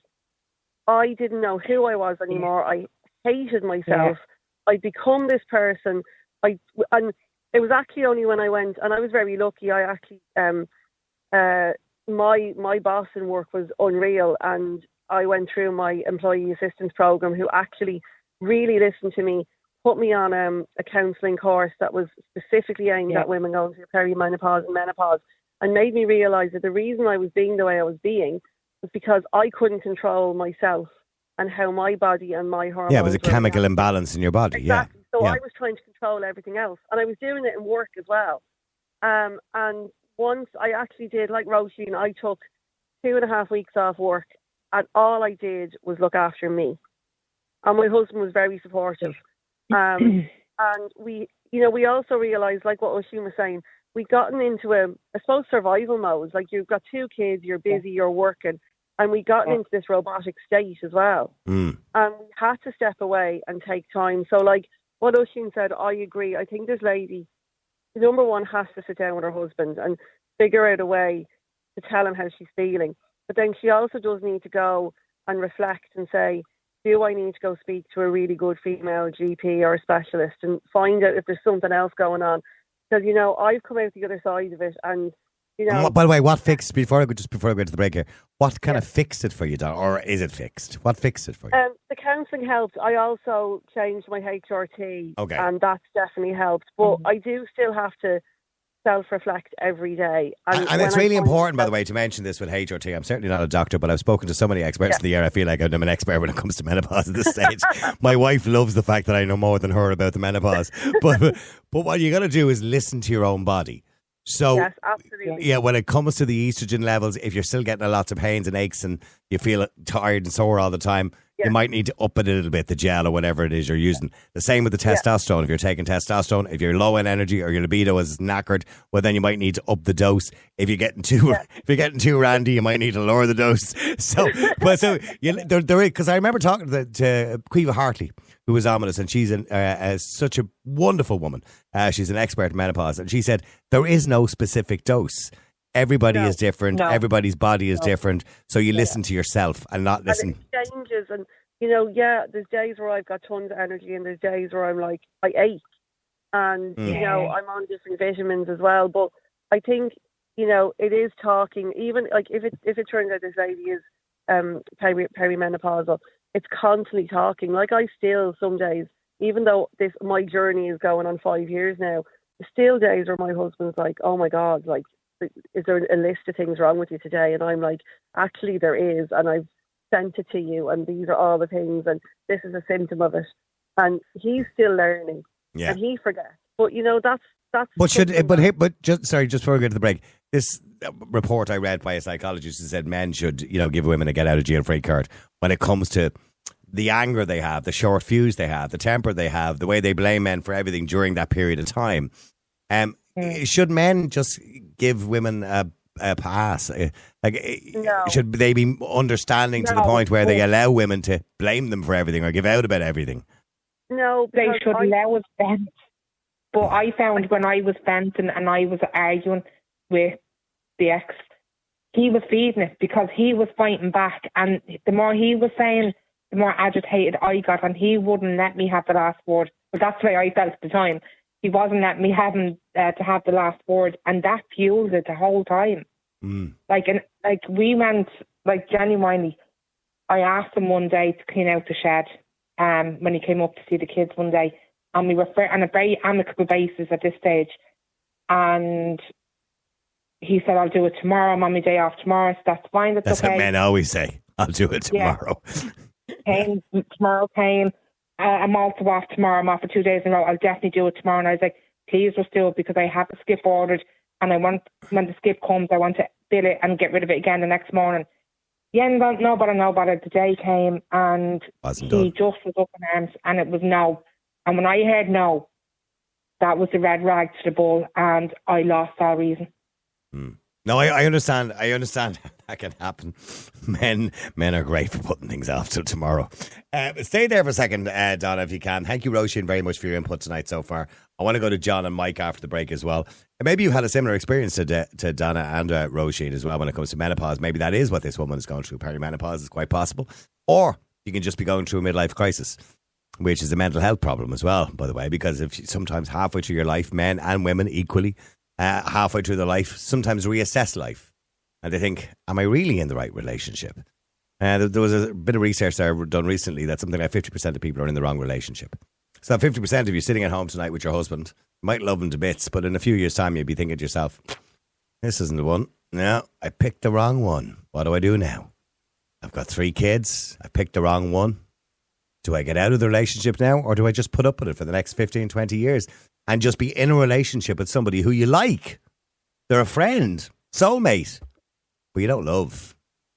I didn't know who I was anymore. I hated myself. I'd become this person. I, and it was actually only when I went, and I was very lucky, I actually, um, uh, my, my boss in work was unreal, and I went through my employee assistance program, who actually really listened to me, put me on um, a counselling course that was specifically aimed Yeah. at women going through perimenopause and menopause, and made me realise that the reason I was being the way I was being was because I couldn't control myself and how my body and my hormones Yeah. It was a were chemical reacting. imbalance in your body. Exactly. So Yeah. I was trying to control everything else, and I was doing it in work as well. Um, and once I actually did, like Roisin, I took two and a half weeks off work, and all I did was look after me. And my husband was very supportive. Um, and we, you know, we also realised, like what Oisin was saying, we'd gotten into a, I suppose, survival mode. Like, you've got two kids, you're busy, you're working, and we gotten Yeah. into this robotic state as well. Mm. And we had to step away and take time. So, like what Oisin said, I agree. I think this lady, number one, has to sit down with her husband and figure out a way to tell him how she's feeling. But then she also does need to go and reflect and say, do I need to go speak to a really good female G P or a specialist and find out if there's something else going on? Because, you know, I've come out the other side of it, and, you know... And what, by the way, what fixed, before I go, just before I go to the break here, what kind Yeah. of fixed it for you, Don? Or is it fixed? What fixed it for you? Um, the counselling helped. I also changed my H R T, Okay. and that's definitely helped. But I do still have to self-reflect every day. And, and when it's I really find important, by the myself- way, to mention this with H R T. I'm certainly not a doctor, but I've spoken to so many experts Yeah. in the air. I feel like I'm an expert when it comes to menopause at this stage. My wife loves the fact that I know more than her about the menopause. But but what you got to do is listen to your own body. So Yes, absolutely. yeah, when it comes to the estrogen levels, if you're still getting lots of pains and aches and you feel tired and sore all the time, Yeah. you might need to up it a little bit, the gel or whatever it is you're using. The same with the Yeah. testosterone. If you're taking testosterone, if you're low in energy or your libido is knackered, well, then you might need to up the dose. If you're getting too, Yeah. if you're getting too randy, you might need to lower the dose. So, but so you, there, there is, because I remember talking to, to Quiva Hartley, who was on with us, and she's an, uh, uh, such a wonderful woman. Uh, she's an expert in menopause, and she said there is no specific dose. Everybody No. is different. No. Everybody's body is No. different. So you listen to yourself and not listen. And it changes, and you know, yeah, there's days where I've got tons of energy, and there's days where I'm like, I ache, and Mm. you know, I'm on different vitamins as well. But I think, you know, it is talking. Even like if it if it turns out this lady is um peri- perimenopausal, it's constantly talking. Like I still some days, even though this my journey is going on five years now, there's still days where my husband's like, oh my God, like is there a list of things wrong with you today? And I'm like, actually there is, and I've sent it to you, and these are all the things, and this is a symptom of it. And he's still learning, Yeah. and he forgets. But you know, that's that's. But should something but that- here, but just sorry, just before we go to the break, this uh, report I read by a psychologist who said men should, you know, give women a get out of jail free card when it comes to the anger they have, the short fuse they have, the temper they have, the way they blame men for everything during that period of time. Um, Mm. should men just give women a, a pass? Uh, Like, uh, No. should they be understanding to the No. point where they allow women to blame them for everything or give out about everything? No, They because should I- allow us vent. But I found when I was venting and I was arguing with the ex, he was feeding it because he was fighting back. And the more he was saying, the more agitated I got, and he wouldn't let me have the last word. But that's the way I felt at the time. He wasn't letting me having uh, to have the last word, and that fueled it the whole time. Mm. Like, and like we went, like genuinely, I asked him one day to clean out the shed um, when he came up to see the kids one day, and we were fair, on a very amicable basis at this stage. And he said, "I'll do it tomorrow. I'm on my day off tomorrow, so that's fine. That's, That's okay." what men always say. I'll do it Yeah. tomorrow. Came tomorrow came. Uh, I'm also off tomorrow. I'm off for two days in a row. I'll definitely do it tomorrow. And I was like, "Please just do it because I have a skip ordered, and I want when the skip comes, I want to fill it and get rid of it again the next morning." Yeah, no, no bother, no bother. The day came and Wasn't he done. just was up in arms, and it was no. And when I heard no, that was the red rag to the bull, and I lost all reason. No, I, I understand. I understand that can happen. Men, men are great for putting things off till tomorrow. Uh, stay there for a second, uh, Donna, if you can. Thank you, Roisin, very much for your input tonight so far. I want to go to John and Mike after the break as well. And maybe you had a similar experience to De- to Donna and uh, Roisin as well when it comes to menopause. Maybe that is what this woman is going through. Perimenopause is quite possible, or you can just be going through a midlife crisis, which is a mental health problem as well, by the way, because if you, sometimes halfway through your life, men and women equally, uh, halfway through their life, sometimes reassess life. And they think, am I really in the right relationship? Uh, there, there was a bit of research there done recently that something like fifty percent of people are in the wrong relationship. So that fifty percent of you sitting at home tonight with your husband, you might love him to bits, but in a few years' time, you'd be thinking to yourself, this isn't the one. No, I picked the wrong one. What do I do now? I've got three kids. I picked the wrong one. Do I get out of the relationship now, or do I just put up with it for the next fifteen, twenty years and just be in a relationship with somebody who you like? They're a friend, soulmate, but you don't love.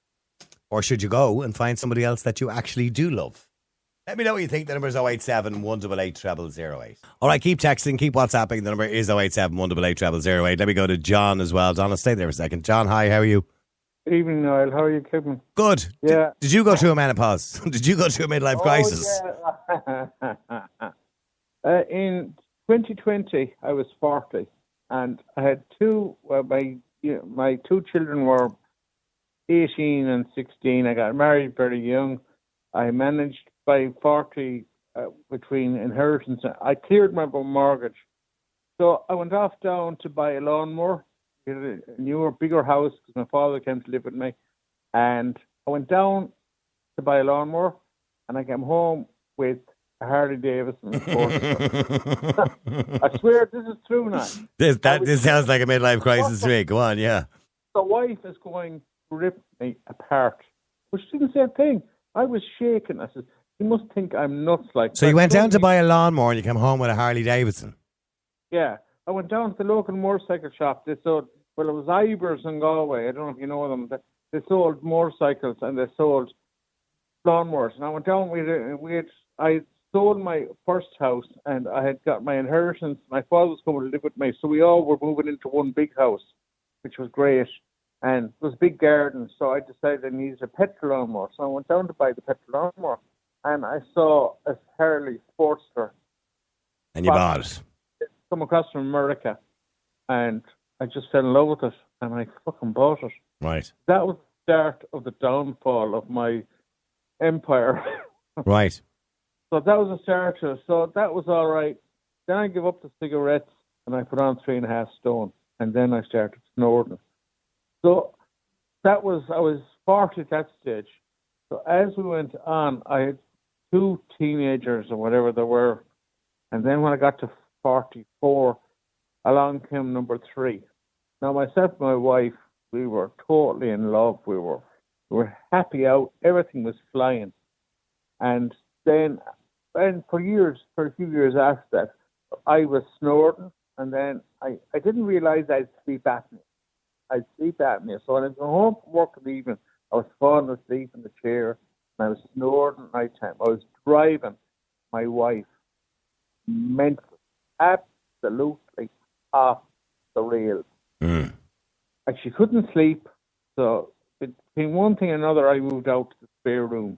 Or should you go and find somebody else that you actually do love? Let me know what you think. The number is oh eight seven, one eight eight, zero zero zero eight. All right, keep texting, keep WhatsApping. The number is oh eight seven, one eight eight, zero zero zero eight. Let me go to John as well. Donna, stay there for a second. John, hi, how are you? Evening, Niall. How are you keeping? Good. Yeah. Did, did you go through a menopause? Did you go through a midlife crisis? Oh, yeah. uh, in twenty twenty, I was forty, and I had two. Well, my you know, my two children were eighteen and sixteen. I got married very young. I managed by forty uh, between inheritance. I cleared my mortgage, so I went off down to buy a lawnmower. Get a newer, bigger house because my father came to live with me, and I went down to buy a lawnmower, and I came home with a Harley Davidson. I swear this is true now. This that was- this sounds like a midlife crisis to me. Go on, yeah. The wife is going to rip me apart, but she didn't say a thing. I was shaking. I said, "You must think I'm nuts." Like So you that. went down to Suddenly- buy a lawnmower and you came home with a Harley Davidson. Yeah, I went down to the local motorcycle shop. They sold, well, it was Ibers in Galway. I don't know if you know them. They, they sold motorcycles and they sold lawnmowers. And I went down with it. We had, I sold my first house and I had got my inheritance. My father was coming to live with me, so we all were moving into one big house, which was great. And it was a big garden, so I decided I needed a petrol lawnmower. So I went down to buy the petrol lawnmower, and I saw a Harley Sportster And you But- bought it. come across from America, and I just fell in love with it, and I fucking bought it. Right. That was the start of the downfall of my empire. Right. So that was the start to it. So that was all right. Then I gave up the cigarettes, and I put on three and a half stone, and then I started snorting. So that was, I was forty at that stage. So as we went on, I had two teenagers or whatever they were, and then when I got to forty-four, along came number three. Now, myself and my wife, we were totally in love. We were, we were happy out. Everything was flying. And then, and for years, for a few years after that, I was snoring, and then I, I didn't realise I had sleep apnea. I had sleep apnea. So when I was going home from work in the evening, I was falling asleep in the chair, and I was snoring at night time. I was driving my wife mental, absolutely off the rails. Mm. And she couldn't sleep. So between one thing and another, I moved out to the spare room.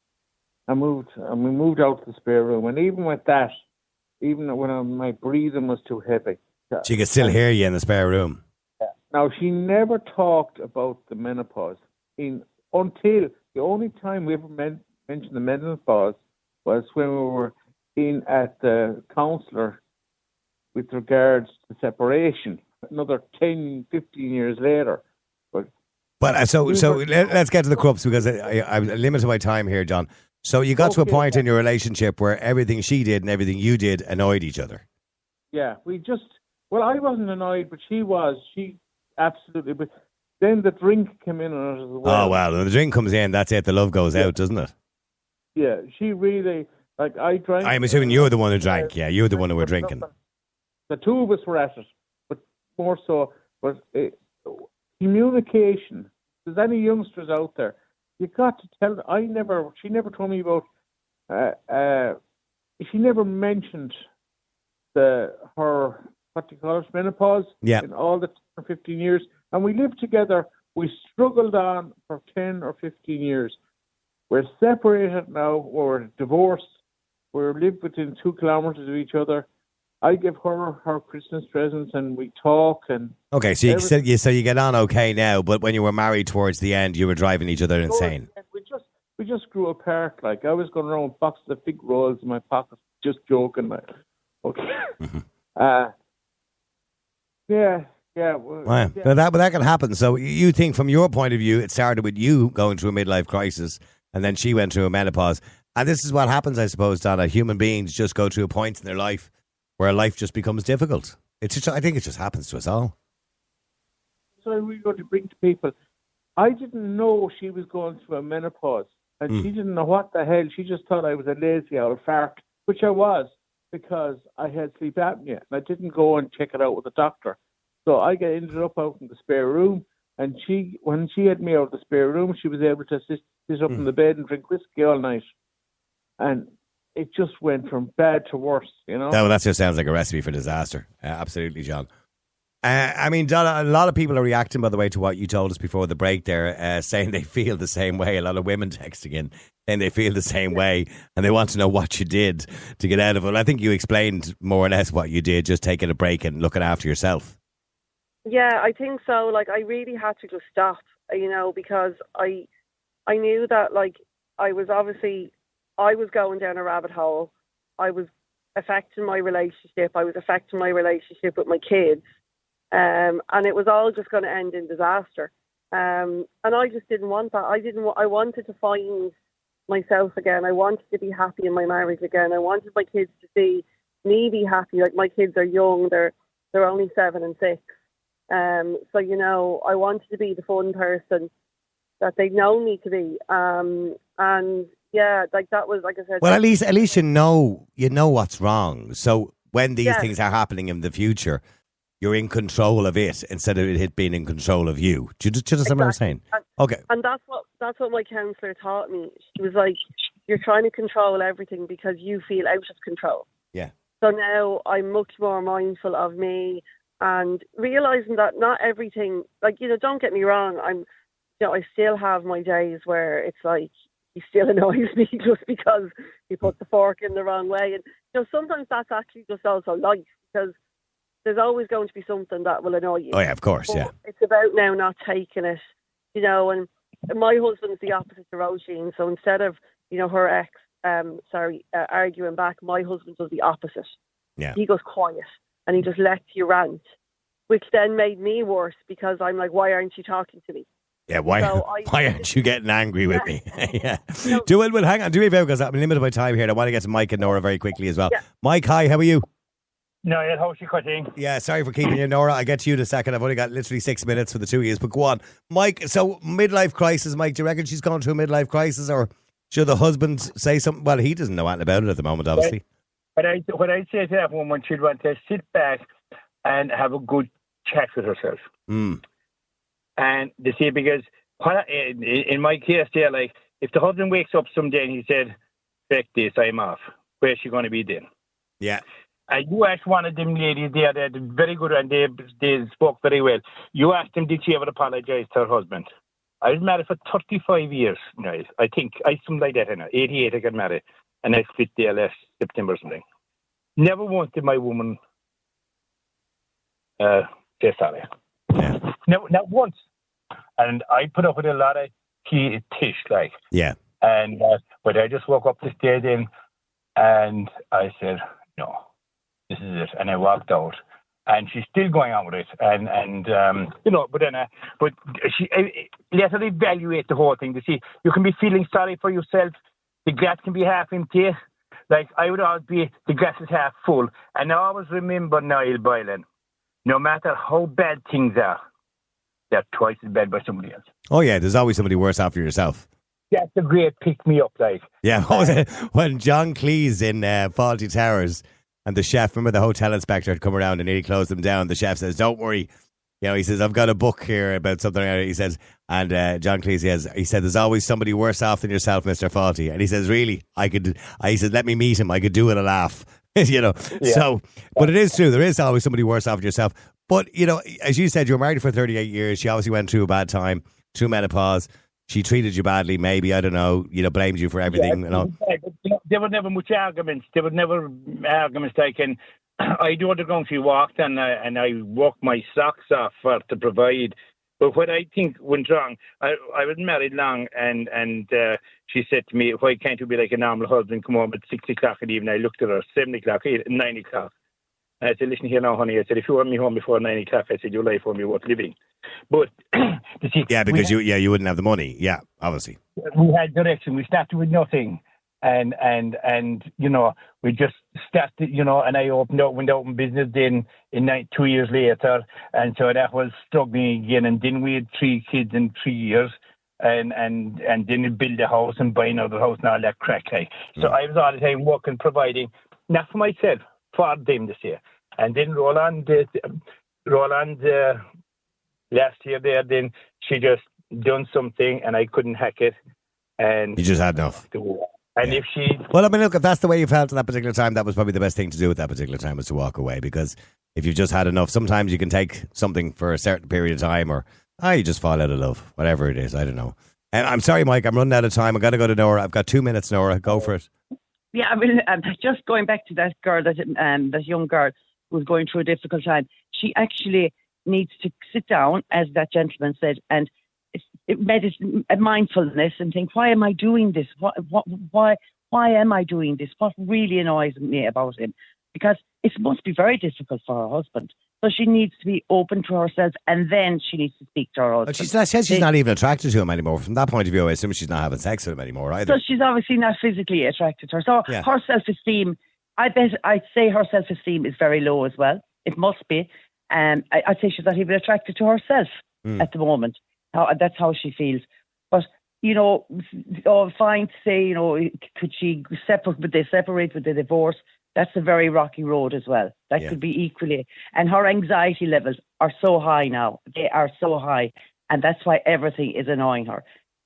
I moved, and we moved out to the spare room. And even with that, even when I, my breathing was too heavy. She could still hear you in the spare room. Now, she never talked about the menopause. In, until the only time we ever men, mentioned the menopause was when we were in at the counsellor with regards to separation. Another ten, fifteen years later. But, but uh, so so let, let's get to the crux, because I, I, I'm limited by time here, John. So you got okay, to a point yeah. in your relationship where everything she did and everything you did annoyed each other. Yeah, we just, well, I wasn't annoyed, but she was. She absolutely, but then the drink came in on it as well. Oh, well, when the drink comes in, that's it. The love goes yeah. out, doesn't it? Yeah, she really, like, I drank. I'm assuming you're the one who drank. Yeah, you're the one who were drinking. The two of us were at it, but more so, but uh, communication. If there's any youngsters out there, you got to tell them. I never, she never told me about, uh, uh, she never mentioned the, her, what do you call it, menopause yeah. in all the ten or fifteen years. And we lived together. We struggled on for ten or fifteen years. We're separated now. We're divorced. We live within two kilometres of each other. I give her her Christmas presents, and we talk. And okay, so you, so you so you get on okay now, but when you were married towards the end, you were driving each other insane. We just we just grew apart. Like, I was going around with boxes of fig rolls in my pocket, just joking. Like, okay, mm-hmm. uh, yeah, yeah. Well, wow. yeah. But that but that can happen. So you think, from your point of view, it started with you going through a midlife crisis, and then she went through a menopause, and this is what happens, I suppose, Donna. Human beings just go through a point in their life where life just becomes difficult. It's just, I think it just happens to us all. So we got to bring to people, I didn't know she was going through a menopause, and mm. she didn't know what the hell. She just thought I was a lazy old fart, which I was, because I had sleep apnea, and I didn't go and check it out with a doctor. So I got ended up out in the spare room, and she, when she had me out of the spare room, she was able to sit, sit up mm. in the bed and drink whiskey all night. And it just went from bad to worse, you know? That, well, that just sounds like a recipe for disaster. Uh, absolutely, John. Uh, I mean, Donna, a lot of people are reacting, by the way, to what you told us before the break there, uh, saying they feel the same way. A lot of women texting in, saying they feel the same way, and they want to know what you did to get out of it. I think you explained more or less what you did, just taking a break and looking after yourself. Yeah, I think so. Like, I really had to just stop, you know, because I, I knew that, like, I was obviously... I was going down a rabbit hole. I was affecting my relationship. I was affecting my relationship with my kids. Um, and it was all just going to end in disaster. Um, and I just didn't want that. I didn't. I wanted to find myself again. I wanted to be happy in my marriage again. I wanted my kids to see me be happy. Like, my kids are young. They're they're only seven and six. Um, so, you know, I wanted to be the fun person that they'd known me to be. Um, and yeah, like that was, like I said. Well, at least at least you know you know what's wrong. So when these yeah. things are happening in the future, you're in control of it instead of it being in control of you. Do you, do you understand exactly. what I'm saying? And, okay. And that's what that's what my counsellor taught me. She was like, "You're trying to control everything because you feel out of control." Yeah. So now I'm much more mindful of me and realising that not everything, like, you know, don't get me wrong, I'm, you know, I still have my days where it's like, he still annoys me just because he put the fork in the wrong way. And, you know, sometimes that's actually just also life, because there's always going to be something that will annoy you. Oh, yeah, of course, but yeah. It's about now not taking it, you know, and my husband's the opposite to Roisin. So instead of, you know, her ex, um, sorry, uh, arguing back, my husband does the opposite. Yeah. He goes quiet and he just lets you rant, which then made me worse because I'm like, why aren't you talking to me? Yeah, why so I, why aren't you getting angry with yeah. me? yeah. No. Do it, well, hang on, do me a favour, because I'm limited by time here, and I want to get to Mike and Nora very quickly as well. Yeah. Mike, hi, how are you? No, how's she cutting? Yeah, sorry for keeping you, Nora. I'll get to you in a second. I've only got literally six minutes for the two years, but go on. Mike, so midlife crisis, Mike, do you reckon she's gone through a midlife crisis, or should the husband say something? Well, he doesn't know anything about it at the moment, obviously. What I what I'd say to that woman, she'd want to sit back and have a good chat with herself. Mm. And to see, because what, in, in my case there, like, if the husband wakes up someday and he said, "Fuck this, I'm off," where's she going to be then? Yeah. And you asked one of them ladies there, they're very good and they they spoke very well. You asked them, did she ever apologise to her husband? I was married for thirty-five years, right? I think, I something like that, you know. eighty-eight I got married, and I split there last September or something. Never once did my woman uh, say sorry. Yeah. Never, not once. And I put up with a lot of key tish, like. Yeah. And, uh, but I just woke up this day then, and I said, no, this is it. And I walked out. And she's still going on with it, and and um, you know, but then, uh, but she uh, let her evaluate the whole thing to see. You can be feeling sorry for yourself. The glass can be half empty. Like I would always be, the glass is half full. And I always remember Niall Boylan. No matter how bad things are, they're twice as bad by somebody else. Oh yeah, there's always somebody worse after yourself. That's a great pick me up, like. Yeah, what was it when John Cleese in uh, Fawlty Towers? And the chef, remember the hotel inspector had come around and nearly closed them down. The chef says, "Don't worry." You know, he says, "I've got a book here about something." He says, and uh, John Cleese has, he said, "There's always somebody worse off than yourself, Mister Fawlty." And he says, "Really? I could," I, he said, "Let me meet him. I could do it a laugh." you know, yeah. So, but it is true. There is always somebody worse off than yourself. But, you know, as you said, you were married for thirty-eight years. She obviously went through a bad time, through menopause. She treated you badly, maybe, I don't know, you know, blamed you for everything. Yeah, you know. There were never much arguments. There were never arguments like, and I do underground. She walked and I, and I walked my socks off for to provide. But what I think went wrong, I, I was married long, and and uh, she said to me, "Why can't you be like a normal husband? Come home at six o'clock in the evening." I looked at her, seven o'clock, eight, nine o'clock. And I said, "Listen here now, honey." I said, "If you want me home before nine o'clock," I said, "your life won't be worth living." But see, yeah, because had, you yeah you wouldn't have the money. Yeah, obviously. We had direction. We started with nothing. And, and, and, you know, we just started, you know, and I opened up, went out in business then in nine, two years later. And so that was struggling again. And then we had three kids in three years. And, and, and then we build a house and buy another house and all that crack. Like. So mm. I was all the time working, providing, not for myself, for them this year. And then Roland, uh, Roland uh, last year there, then she just done something and I couldn't hack it. And you just had enough. And yeah. if she... Well, I mean, look, if that's the way you felt at that particular time, that was probably the best thing to do at that particular time, was to walk away. Because if you've just had enough, sometimes you can take something for a certain period of time, or, ah, you just fall out of love. Whatever it is, I don't know. And I'm sorry, Mike, I'm running out of time. I've got to go to Nora. I've got two minutes, Nora. Go for it. Yeah, I mean, um, just going back to that girl, that um, that young girl who was going through a difficult time, she actually needs to sit down, as that gentleman said, and It medicine, mindfulness, and think, why am I doing this? What, what, why, why am I doing this? What really annoys me about him? Because it must be very difficult for her husband. So she needs to be open to herself, and then she needs to speak to her husband. But she says she's they, not even attracted to him anymore. From that point of view, I assume she's not having sex with him anymore either. So she's obviously not physically attracted to her. So yeah. her self-esteem, I bet, I'd say her self-esteem is very low as well. It must be. Um, I, I'd say she's not even attracted to herself mm. at the moment. How, that's how she feels. But, you know, oh, fine to say, you know, could she separate, would they separate with the divorce? That's a very rocky road as well. That yeah. could be equally. And her anxiety levels are so high now. They are so high. And that's why everything is annoying her.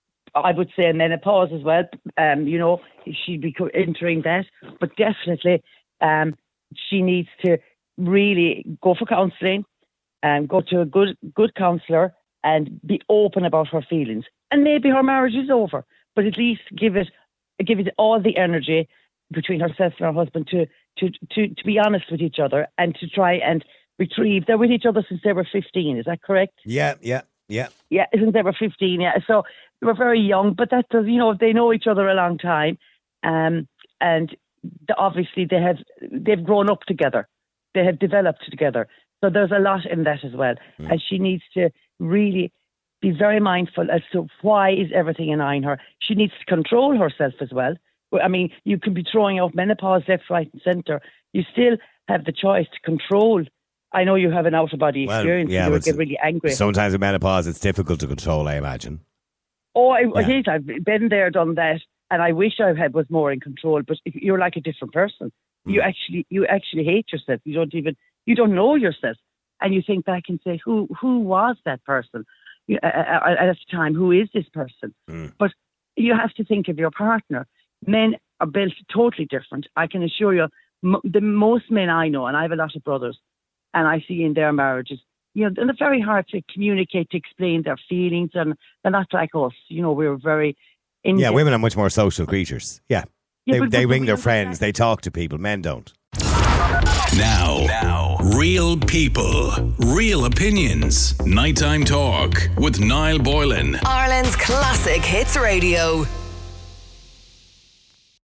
I would say menopause as well. Um, you know, she'd be entering that. But definitely um, she needs to really go for counselling and go to a good good counsellor and be open about her feelings. And maybe her marriage is over, but at least give it give it all the energy between herself and her husband to to to, to be honest with each other and to try and retrieve. They're with each other since they were fifteen, is that correct? Yeah, yeah, yeah. Yeah, since they were fifteen, yeah. So they were very young, but that does, you know, they know each other a long time. Um, and the, obviously they have, they've grown up together. They have developed together. So there's a lot in that as well. Mm. And she needs to really be very mindful as to why is everything annoying her. She needs to control herself as well. I mean, you can be throwing out menopause left, right and centre. You still have the choice to control. I know you have an out-of-body Well, experience yeah, and you but get really angry. Sometimes in menopause, it's difficult to control, I imagine. Oh, it, Yeah. it is. I've been there, done that, and I wish I had was more in control. But if you're like a different person. You actually, you actually hate yourself. You don't even, you don't know yourself, and you think back and say, "Who, who was that person you, uh, uh, at the time? Who is this person?" Mm. But you have to think of your partner. Men are built totally different. I can assure you, m- the most men I know, and I have a lot of brothers, and I see in their marriages, you know, they're very hard to communicate, to explain their feelings, and they're not like us. You know, we're very. In- Yeah, women are much more social creatures. Yeah. Yeah, they but- they but ring we their don't friends, they talk to people. Men don't. Now, now, real people, real opinions. Nighttime Talk with Niall Boylan. Ireland's classic hits radio.